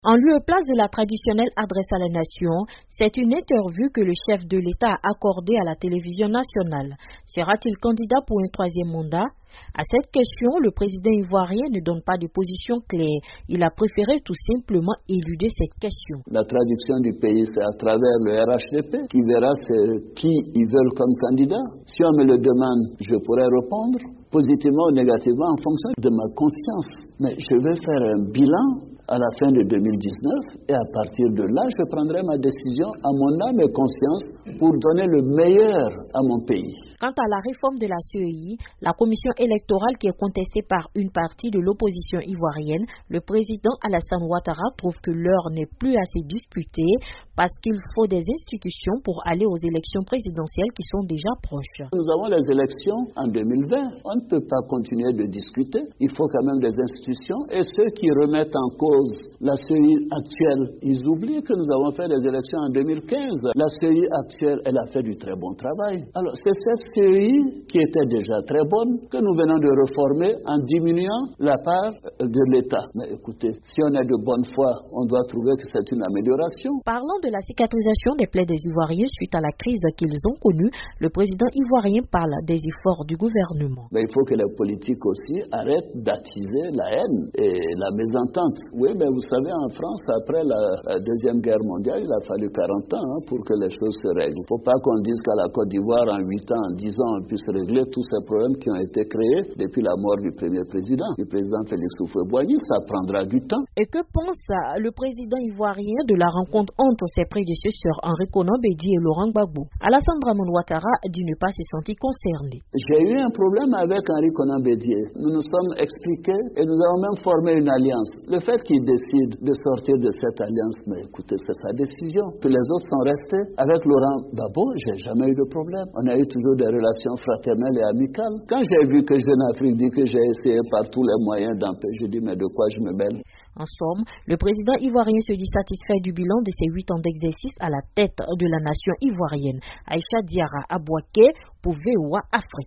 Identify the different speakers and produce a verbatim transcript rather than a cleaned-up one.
Speaker 1: En lieu et place de la traditionnelle adresse à la nation, c'est une interview que le chef de l'État a accordée à la télévision nationale. Sera-t-il candidat pour un troisième mandat? À cette question, le président ivoirien ne donne pas de position claire. Il a préféré tout simplement éluder cette question.
Speaker 2: La traduction du pays, c'est à travers le R H D P qui verra qui ils veulent comme candidat. Si on me le demande, je pourrais répondre positivement ou négativement en fonction de ma conscience. Mais je vais faire un bilan à la fin de deux mille dix-neuf et à partir de là, je prendrai ma décision à mon âme et conscience pour donner le meilleur à mon pays.
Speaker 1: Quant à la réforme de la C E I, la commission électorale qui est contestée par une partie de l'opposition ivoirienne, le président Alassane Ouattara trouve que l'heure n'est plus assez disputée parce qu'il faut des institutions pour aller aux élections présidentielles qui sont déjà proches.
Speaker 2: Nous avons les élections en deux mille vingt. On ne peut pas continuer de discuter. Il faut quand même des institutions. Et ceux qui remettent en cause la C E I actuelle, ils oublient que nous avons fait des élections en deux mille quinze. La C E I actuelle, elle a fait du très bon travail. Alors, c'est cette C E I qui était déjà très bonne que nous venons de reformer en diminuant la part de l'État. Mais écoutez, si on est de bonne foi, on doit trouver que c'est une amélioration.
Speaker 1: Parlant de la cicatrisation des plaies des Ivoiriens suite à la crise qu'ils ont connue, le président ivoirien parle des efforts du gouvernement.
Speaker 2: Mais il faut que les politiques aussi arrêtent d'attiser la haine et la mésentente. Oui, mais vous savez, en France, après la, la Deuxième Guerre mondiale, il a fallu quarante ans hein, pour que les choses se règlent. Il ne faut pas qu'on dise qu'à la Côte d'Ivoire, en huit ans, en dix ans, on puisse régler tous ces problèmes qui ont été créés depuis la mort du premier président, du président Félix Houphouët-Boigny. Ça prendra du temps.
Speaker 1: Et que pense le président ivoirien de la rencontre entre ses prédécesseurs Henri Konan Bédié et Laurent Gbagbo? Alassane Ouattara dit ne pas se sentir concerné.
Speaker 2: J'ai eu un problème avec Henri Konan Bédié. Nous nous sommes expliqués et nous avons même formé une alliance. Le fait qu'il décide de sortir de cette alliance, mais écoutez, c'est sa décision. Que les autres sont restés. Avec Laurent Gbagbo, j'ai jamais eu de problème. On a eu toujours des relations fraternelles et amicales. Quand j'ai vu que Jeune Afrique dit que j'ai essayé par tous les moyens d'empêcher, je dis mais de quoi je me mêle?
Speaker 1: En somme, le président ivoirien se dit satisfait du bilan de ses huit ans d'exercice à la tête de la nation ivoirienne. Aïcha Diarra Abouaké pour V O A Afrique.